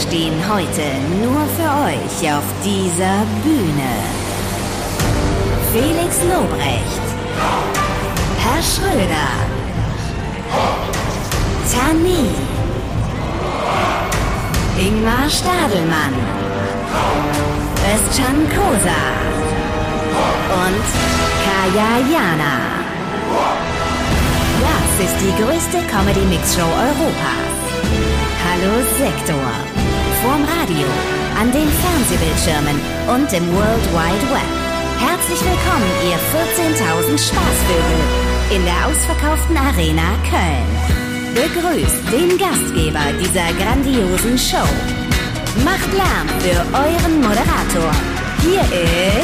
stehen heute nur für euch auf dieser Bühne. Felix Lobrecht, Herr Schröder, Tani, Ingmar Stadelmann, Özcan Kosa und Kaya Jana. Das ist die größte Comedy-Mix-Show Europas. Hallo Sektor. Vorm Radio, an den Fernsehbildschirmen und im World Wide Web. Herzlich willkommen, ihr 14.000 Spaßvögel in der ausverkauften Arena Köln. Begrüßt den Gastgeber dieser grandiosen Show. Macht Lärm für euren Moderator. Hier ist